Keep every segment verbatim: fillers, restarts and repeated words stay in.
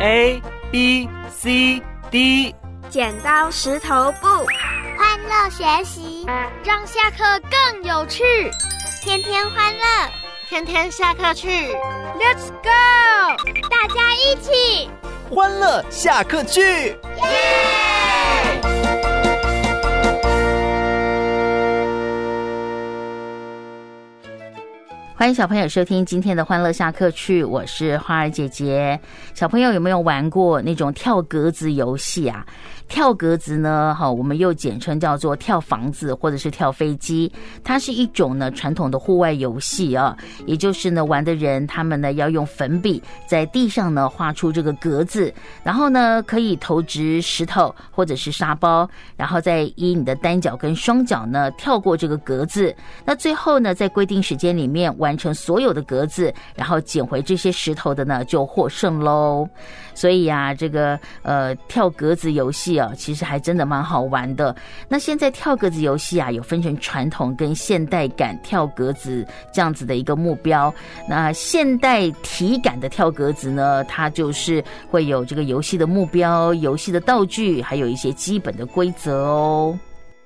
A B C D， 剪刀石头布， 欢乐学习， 让下课更有趣， 天天欢乐， 天天下课去 Let's go， 大家一起欢乐下课去， 耶！ 欢迎小朋友收听今天的欢乐下课去，我是花儿姐姐。小朋友有没有玩过那种跳格子游戏啊？跳格子呢，我们又简称叫做跳房子或者是跳飞机，它是一种呢传统的户外游戏啊，也就是呢玩的人他们呢要用粉笔在地上呢画出这个格子，然后呢可以投掷石头或者是沙包，然后再依你的单脚跟双脚呢跳过这个格子，那最后呢在规定时间里面完成所有的格子，然后捡回这些石头的呢就获胜咯。所以啊这个呃跳格子游戏啊其实还真的蛮好玩的。那现在跳格子游戏啊有分成传统跟现代感跳格子这样子的一个目标。那现代体感的跳格子呢，它就是会有这个游戏的目标、游戏的道具，还有一些基本的规则哦。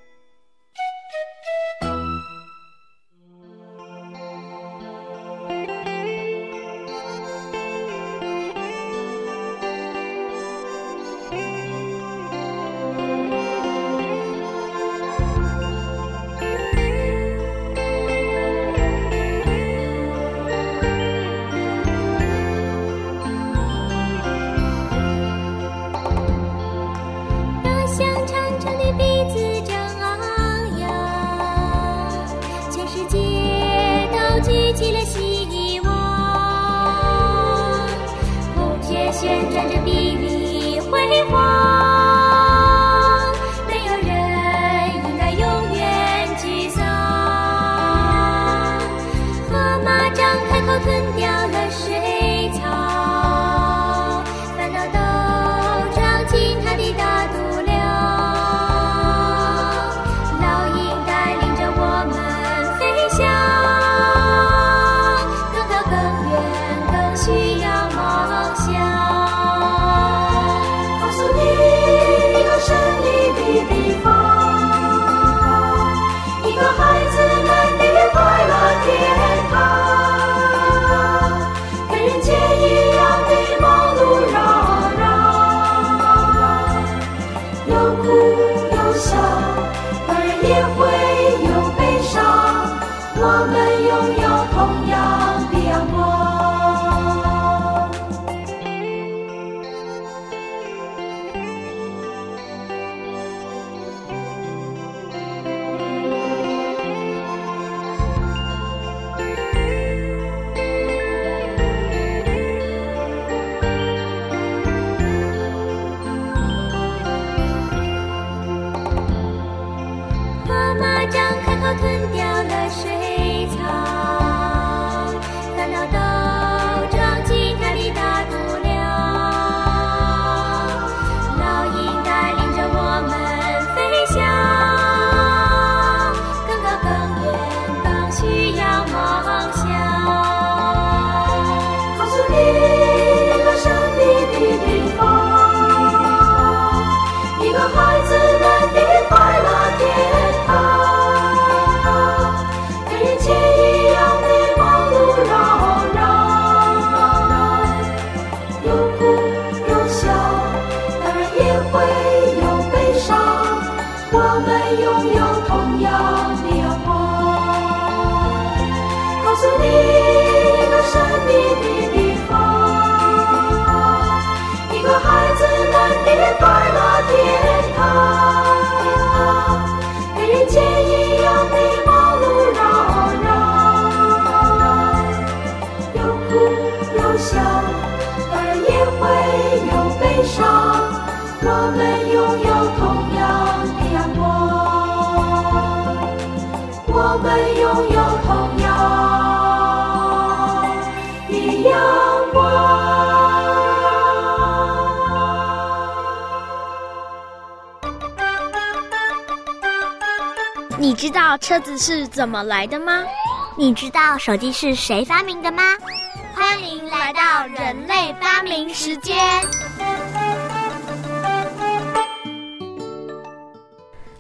你知道车子是怎么来的吗？ 你知道手机是谁发明的吗？ 欢迎来到人类发明时间。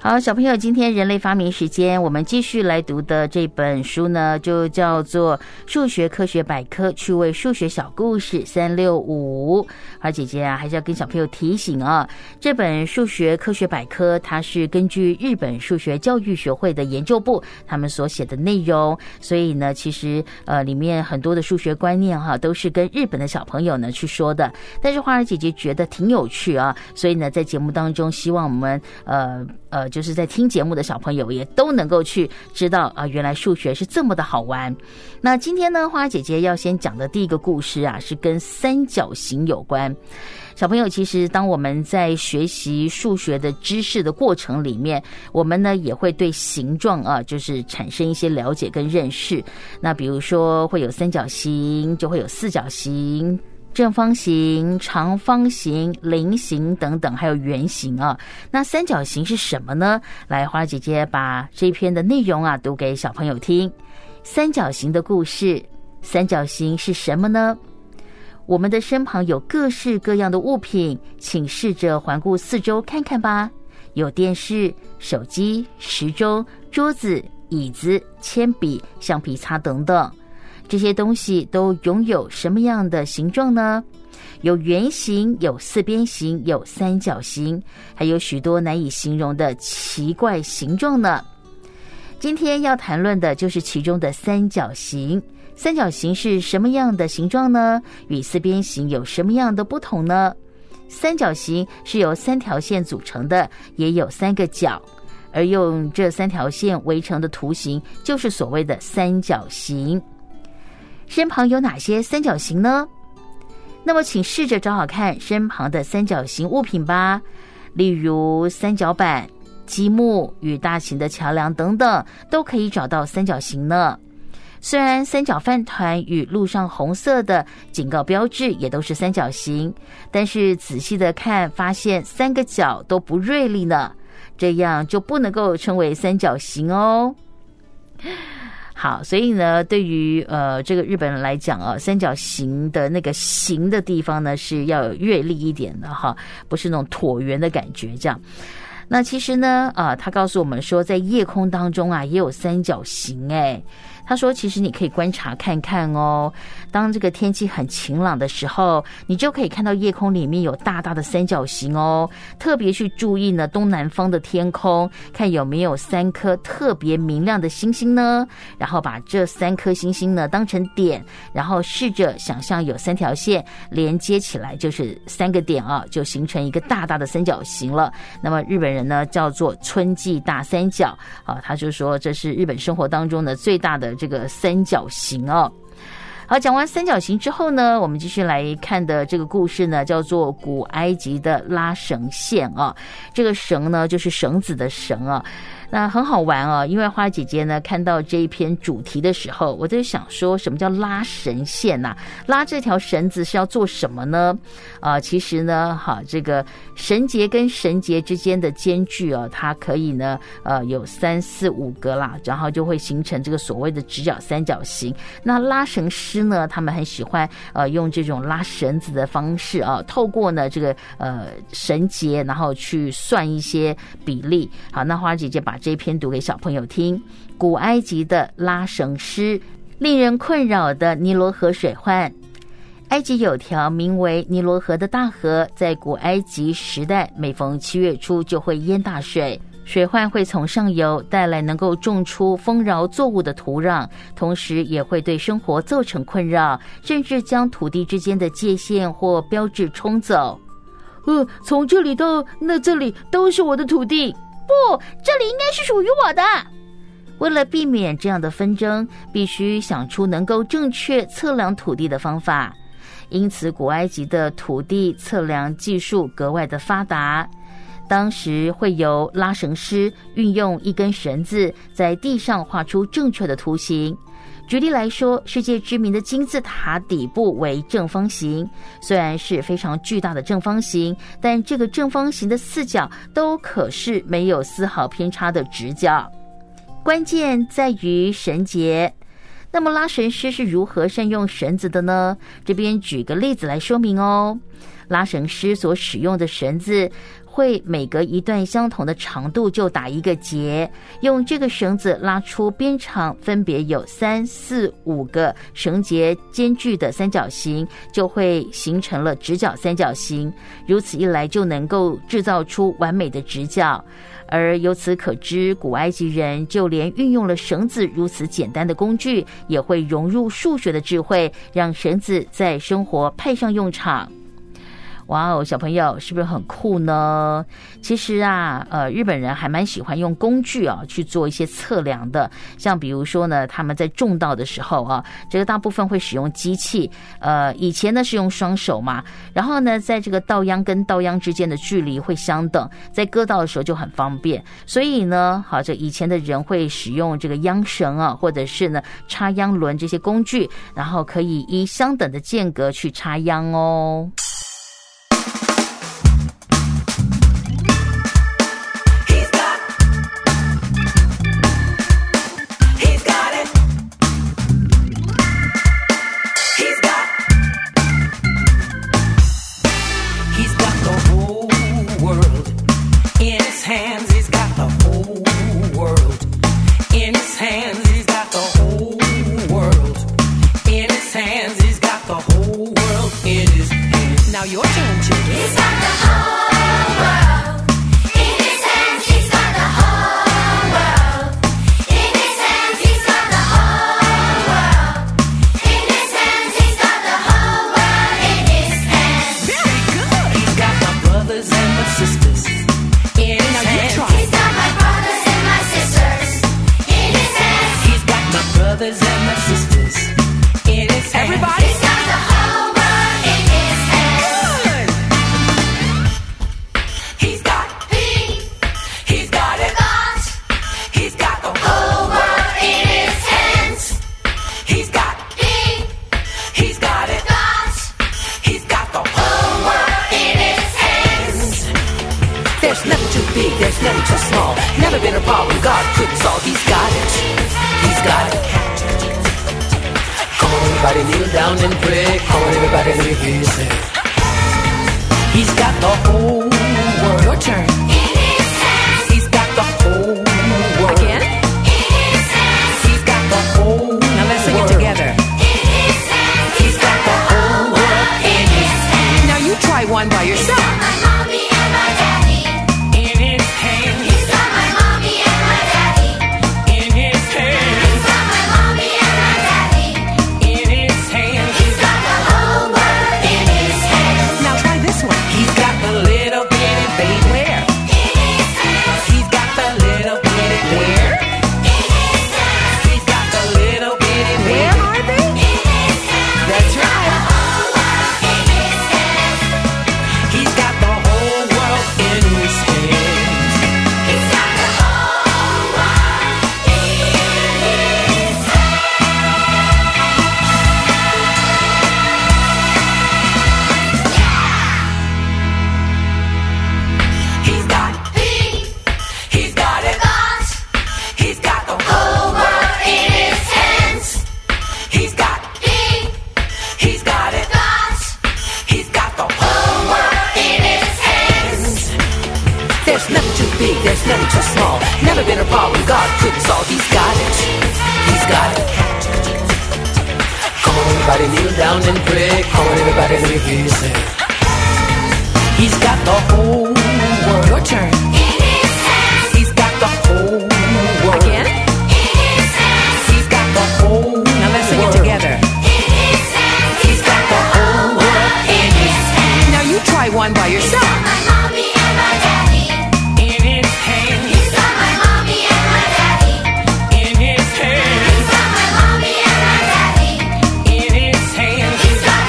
好，小朋友，今天人类发明时间，我们继续来读的这本书呢，就叫做《数学科学百科趣味数学小故事三六五》。花姐姐啊，还是要跟小朋友提醒啊，这本数学科学百科，它是根据日本数学教育学会的研究部他们所写的内容，所以呢，其实呃里面很多的数学观念哈、啊，都是跟日本的小朋友呢去说的。但是花儿姐姐觉得挺有趣啊，所以呢，在节目当中，希望我们呃呃，就是在听节目的小朋友也都能够去知道啊，原来数学是这么的好玩。那今天呢，花姐姐要先讲的第一个故事啊，是跟三角形有关。小朋友，其实当我们在学习数学的知识的过程里面，我们呢也会对形状啊，就是产生一些了解跟认识。那比如说会有三角形，就会有四角形、正方形、长方形、菱形等等，还有圆形啊。那三角形是什么呢？来，花姐姐把这篇的内容啊读给小朋友听。三角形的故事，三角形是什么呢？我们的身旁有各式各样的物品，请试着环顾四周看看吧。有电视、手机、时钟、桌子、椅子、铅笔、橡皮擦等等。这些东西都拥有什么样的形状呢？有圆形，有四边形，有三角形，还有许多难以形容的奇怪形状呢。今天要谈论的就是其中的三角形。三角形是什么样的形状呢？与四边形有什么样的不同呢？三角形是由三条线组成的，也有三个角，而用这三条线围成的图形就是所谓的三角形。身旁有哪些三角形呢？那么请试着找找看身旁的三角形物品吧，例如三角板、积木与大型的桥梁等等，都可以找到三角形呢。虽然三角饭团与路上红色的警告标志也都是三角形，但是仔细的看，发现三个角都不锐利呢，这样就不能够称为三角形哦。好，所以呢，对于呃这个日本人来讲啊，三角形的那个形的地方呢是要有锐利一点的哈，不是那种椭圆的感觉这样。那其实呢，啊、呃，他告诉我们说，在夜空当中啊，也有三角形哎。他说，其实你可以观察看看哦。当这个天气很晴朗的时候，你就可以看到夜空里面有大大的三角形哦。特别去注意呢，东南方的天空，看有没有三颗特别明亮的星星呢？然后把这三颗星星呢当成点，然后试着想象有三条线连接起来，就是三个点啊，就形成一个大大的三角形了。那么日本人呢叫做春季大三角啊，他就说这是日本生活当中的最大的这个三角形哦。好，讲完三角形之后呢，我们继续来看的这个故事呢，叫做古埃及的拉绳线啊。这个绳呢，就是绳子的绳啊。那很好玩啊，因为花姐姐呢看到这一篇主题的时候，我在想说什么叫拉绳线啊？拉这条绳子是要做什么呢？啊、呃，其实呢，哈，这个绳结跟绳结之间的间距啊，它可以呢，呃，有三四五个啦，然后就会形成这个所谓的直角三角形。那拉绳师呢，他们很喜欢呃用这种拉绳子的方式啊，透过呢这个呃绳结，然后去算一些比例。好，那花姐姐把这篇读给小朋友听。古埃及的拉绳师，令人困扰的尼罗河水患。埃及有条名为尼罗河的大河，在古埃及时代，每逢七月初就会淹大水。水患会从上游带来能够种出丰饶作物的土壤，同时也会对生活造成困扰，甚至将土地之间的界限或标志冲走。呃，从这里到那这里都是我的土地。 不，这里应该是属于我的。 为了避免这样的纷争，必须想出能够正确测量土地的方法。因此，古埃及的土地测量技术格外的发达。当时会由拉绳师运用一根绳子在地上画出正确的图形。举例来说，世界知名的金字塔底部为正方形，虽然是非常巨大的正方形，但这个正方形的四角都可是没有丝毫偏差的直角。关键在于绳结。那么拉绳师是如何善用绳子的呢？这边举个例子来说明哦。拉绳师所使用的绳子会每隔一段相同的长度就打一个结，用这个绳子拉出边长分别有三四五个绳结间距的三角形，就会形成了直角三角形。如此一来就能够制造出完美的直角。而由此可知，古埃及人就连运用了绳子如此简单的工具，也会融入数学的智慧，让绳子在生活派上用场。哇哦，小朋友是不是很酷呢？其实啊，呃，日本人还蛮喜欢用工具啊去做一些测量的。像比如说呢，他们在种稻的时候啊，这个大部分会使用机器。呃，以前呢是用双手嘛，然后呢，在这个稻秧跟稻秧之间的距离会相等，在割稻的时候就很方便。所以呢，好，这以前的人会使用这个秧绳啊，或者是呢插秧轮这些工具，然后可以依相等的间隔去插秧哦。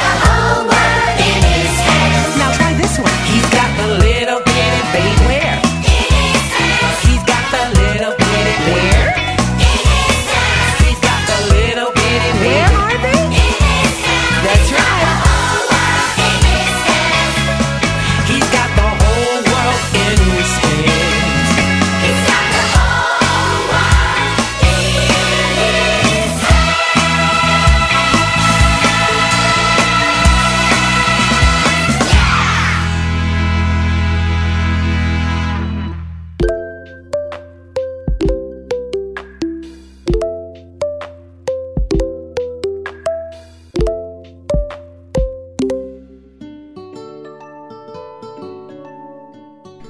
Now try this one. He's got the little bitty baby. Where?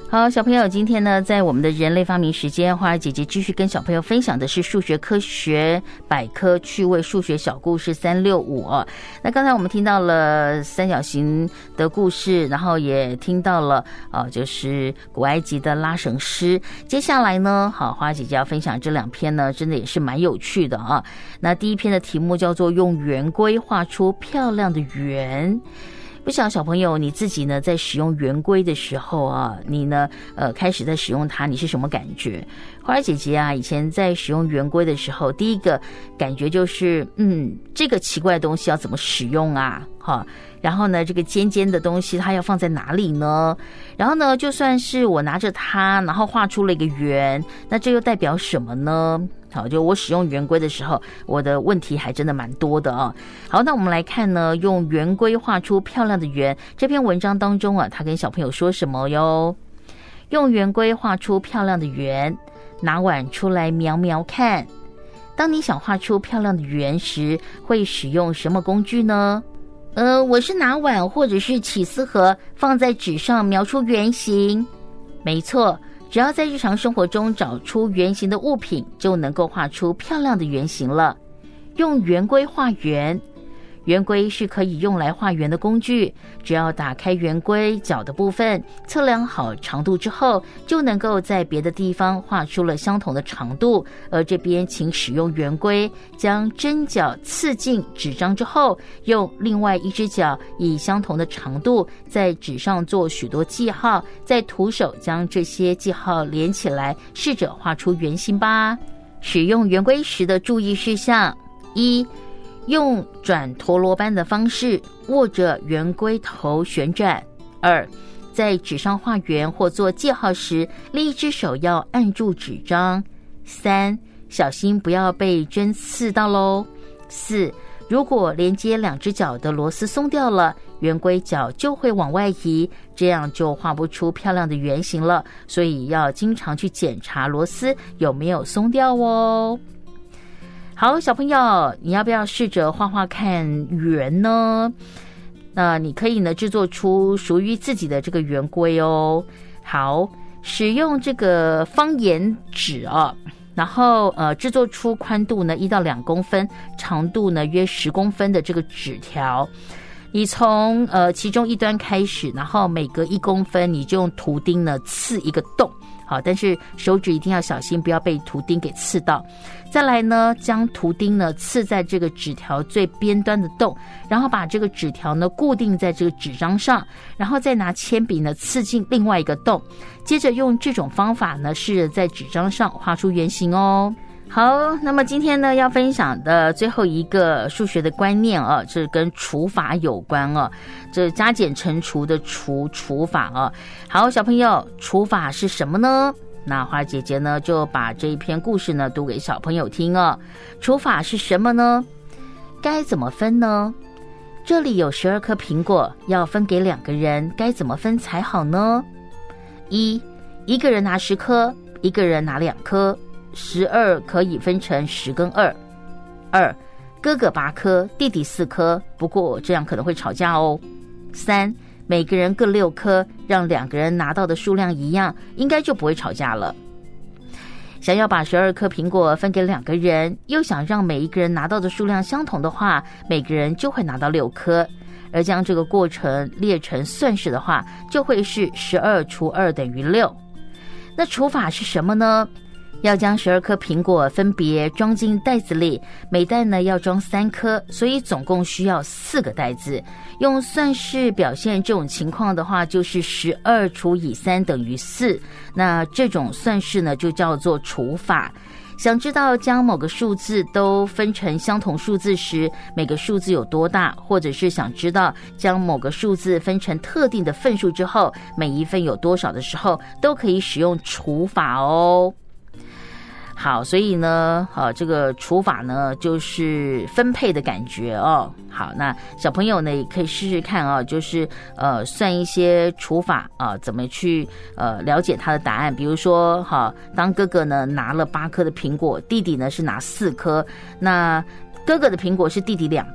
好，小朋友，今天呢，在我们的人类发明时间，花儿姐姐继续跟小朋友分享的是数学科学百科趣味数学小故事三六五哦。那刚才我们听到了三角形的故事，然后也听到了呃，就是古埃及的拉绳诗。接下来呢，好，花儿姐姐要分享这两篇呢，真的也是蛮有趣的啊。那第一篇的题目叫做用圆规画出漂亮的圆。不晓得小朋友你自己呢，在使用圆规的时候啊，你呢呃开始在使用它，你是什么感觉？花儿姐姐啊，以前在使用圆规的时候，第一个感觉就是嗯，这个奇怪的东西要怎么使用啊？哈，然后呢，这个尖尖的东西它要放在哪里呢？然后呢，就算是我拿着它，然后画出了一个圆，那这又代表什么呢？好，就我使用圆规的时候，我的问题还真的蛮多的啊。好，那我们来看呢，用圆规画出漂亮的圆。这篇文章当中啊，他跟小朋友说什么哟？用圆规画出漂亮的圆，拿碗出来描描看。当你想画出漂亮的圆时，会使用什么工具呢？呃，我是拿碗或者是起司盒放在纸上描出圆形。没错。只要在日常生活中找出圆形的物品，就能够画出漂亮的圆形了。用圆规画圆，圆规是可以用来画圆的工具。只要打开圆规角的部分，测量好长度之后，就能够在别的地方画出了相同的长度。而这边请使用圆规将针脚刺进纸张之后，用另外一只脚以相同的长度在纸上做许多记号，再徒手将这些记号连起来，试着画出圆形吧。使用圆规时的注意事项：一、用转陀螺般的方式握着圆规头旋转。二、在纸上画圆或做记号时，另一只手要按住纸张。三、小心不要被针刺到咯。四、如果连接两只脚的螺丝松掉了，圆规角就会往外移，这样就画不出漂亮的圆形了。所以要经常去检查螺丝有没有松掉哦。好，小朋友，你要不要试着画画看圆呢？那你可以呢制作出属于自己的这个圆规哦。好，使用这个方言纸啊，然后呃制作出宽度呢一到两公分，长度呢约十公分的这个纸条。你从呃其中一端开始，然后每隔一公分，你就用图钉呢刺一个洞。好，但是手指一定要小心，不要被图钉给刺到。再来呢，将图钉呢刺在这个纸条最边端的洞，然后把这个纸条呢固定在这个纸张上，然后再拿铅笔呢刺进另外一个洞，接着用这种方法呢试着在纸张上画出圆形哦。好，那么今天呢要分享的最后一个数学的观念啊，这跟除法有关啊，这加减乘除的除除法啊。好，小朋友，除法是什么呢？那花儿姐姐呢就把这一篇故事呢读给小朋友听啊。除法是什么呢？该怎么分呢？这里有十二颗苹果，要分给两个人，该怎么分才好呢？一，一个人拿十颗，一个人拿两颗。十二可以分成十跟二。二，哥哥八颗，弟弟四颗，不过这样可能会吵架哦。三，每个人各六颗，让两个人拿到的数量一样，应该就不会吵架了。想要把十二颗苹果分给两个人，又想让每一个人拿到的数量相同的话，每个人就会拿到六颗。而将这个过程列成算式的话，就会是十二除二等于六。那除法是什么呢？要将十二颗苹果分别装进袋子里，每袋呢要装三颗，所以总共需要四个袋子。用算式表现这种情况的话，就是十二除以三等于四。那这种算式呢就叫做除法。想知道将某个数字都分成相同数字时，每个数字有多大，或者是想知道将某个数字分成特定的份数之后，每一份有多少的时候，都可以使用除法哦。好，所以呢，呃，这个除法呢，就是分配的感觉哦。好，那小朋友呢，也可以试试看啊，就是呃，算一些除法啊，怎么去呃了解他的答案。比如说，哈，当哥哥呢拿了八颗的苹果，弟弟呢是拿四颗，那哥哥的苹果是弟弟两倍，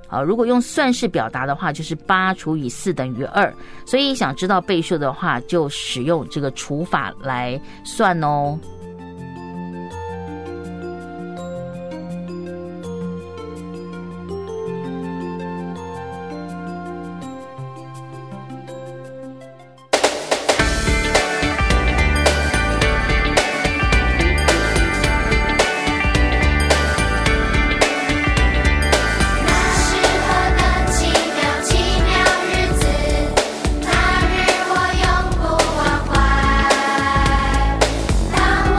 好，如果用算式表达的话，就是八除以四等于二。所以想知道倍数的话，就使用这个除法来算哦。 当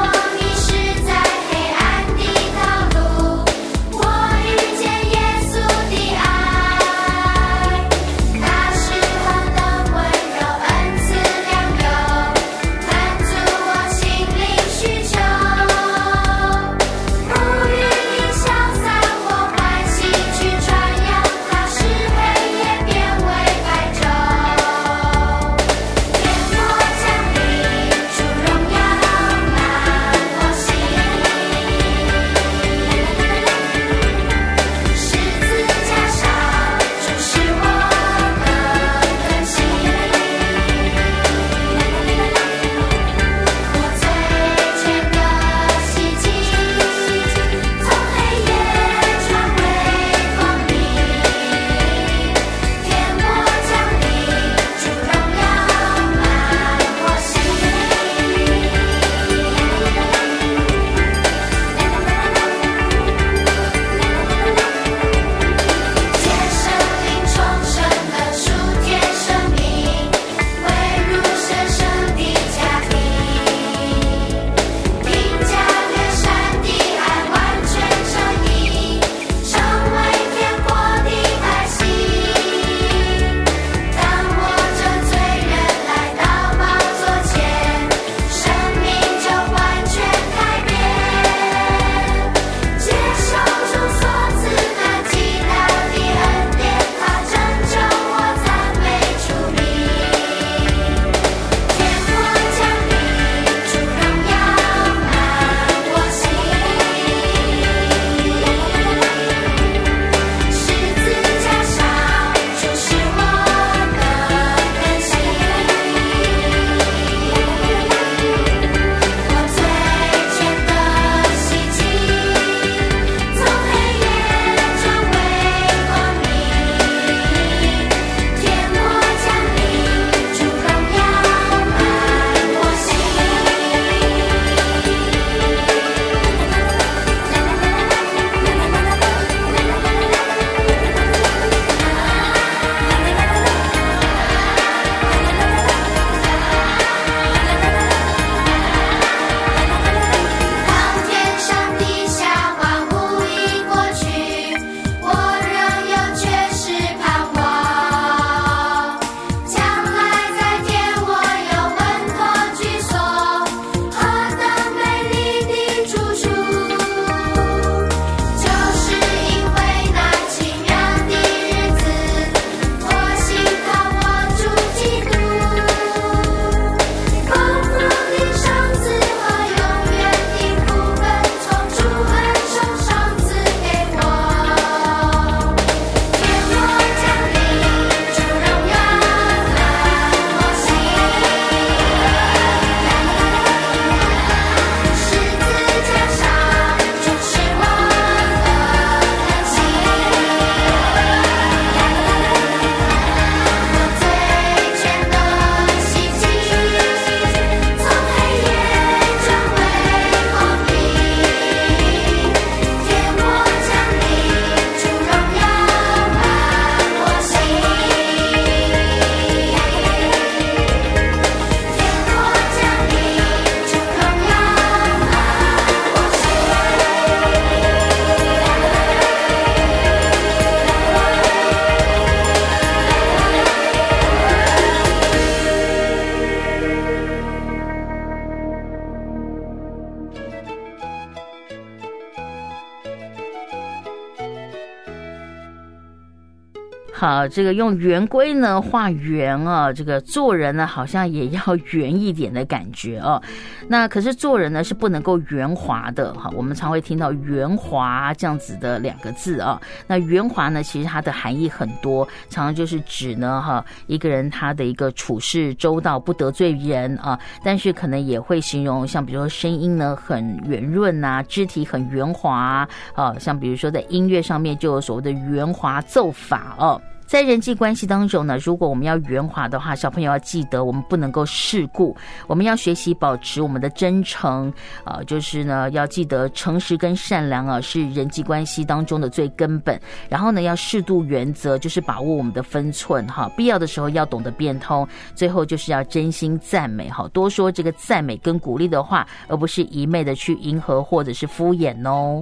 好，这个用圆规呢画圆啊，这个做人呢好像也要圆一点的感觉哦。那可是做人呢是不能够圆滑的哈，我们常会听到圆滑这样子的两个字啊。那圆滑呢，其实它的含义很多，常常就是指呢哈一个人他的一个处事周到，不得罪人啊，但是可能也会形容像比如说声音呢很圆润啊，肢体很圆滑啊，像比如说在音乐上面就有所谓的圆滑奏法哦。在人际关系当中呢，如果我们要圆滑的话，小朋友要记得我们不能够世故，我们要学习保持我们的真诚，呃，就是呢要记得诚实跟善良啊是人际关系当中的最根本。然后呢要适度原则，就是把握我们的分寸哈，必要的时候要懂得变通。最后就是要真心赞美哈，多说这个赞美跟鼓励的话，而不是一昧的去迎合或者是敷衍哦。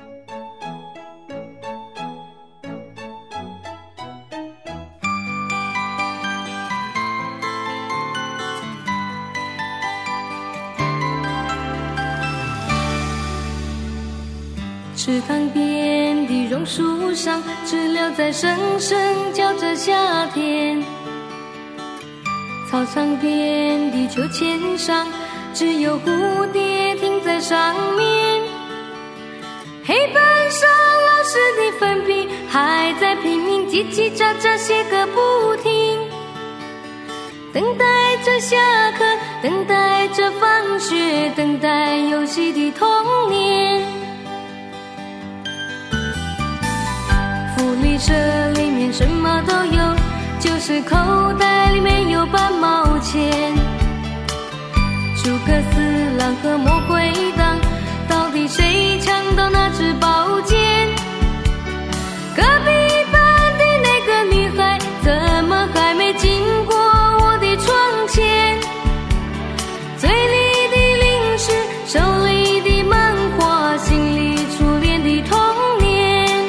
池塘边的榕树上，知了在声声叫着夏天。操场边的秋千上，只有蝴蝶停在上面。黑板上老师的粉笔还在拼命叽叽喳喳写个不停，等待着下课，等待着放学，等待游戏的童年。福利社里面什么都有，就是口袋里面有半毛钱。诸葛四郎和魔鬼党，到底谁抢到那支宝剑？隔壁班的那个女孩，怎么还没经过我的窗前？嘴里的零食，手里的漫画，心里初恋的童年。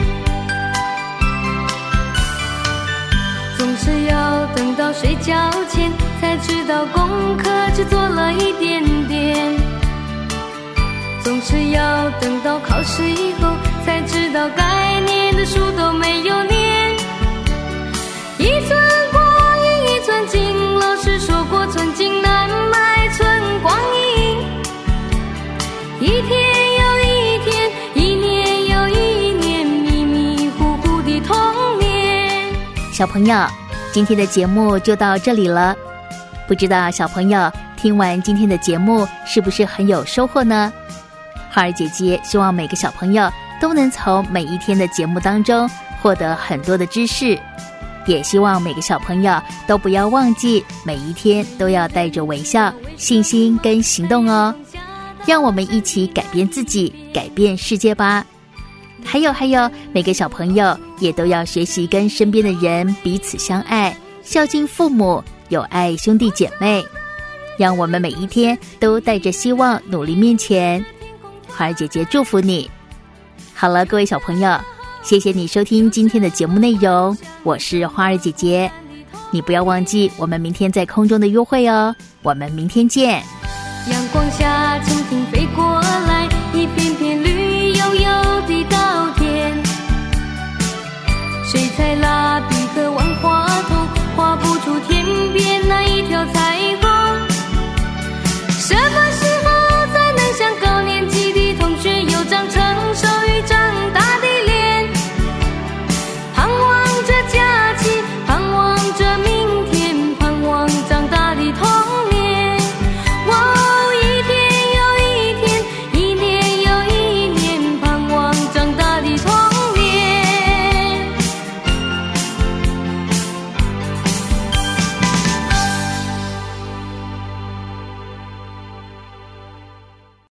总是要等到睡觉前，才知道功课只做了一点点。总是要等到考试以后，才知道该念的书都没有念。一寸光阴一寸金，老师说过寸金难买寸光阴。一天又一天，一年又一年，迷迷糊糊的童年。 小朋友，今天的节目就到这里了。不知道小朋友听完今天的节目是不是很有收获呢？花儿姐姐希望每个小朋友都能从每一天的节目当中获得很多的知识，也希望每个小朋友都不要忘记每一天都要带着微笑、信心跟行动哦。让我们一起改变自己，改变世界吧。还有还有，每个小朋友也都要学习跟身边的人彼此相爱，孝敬父母，友爱兄弟姐妹。让我们每一天都带着希望努力面前。花儿姐姐祝福你。好了，各位小朋友，谢谢你收听今天的节目内容，我是花儿姐姐。你不要忘记我们明天在空中的约会哦，我们明天见。 阳光下蜻蜓飞过来，一片片绿油油的稻田。水彩蜡笔和万花筒画不出天边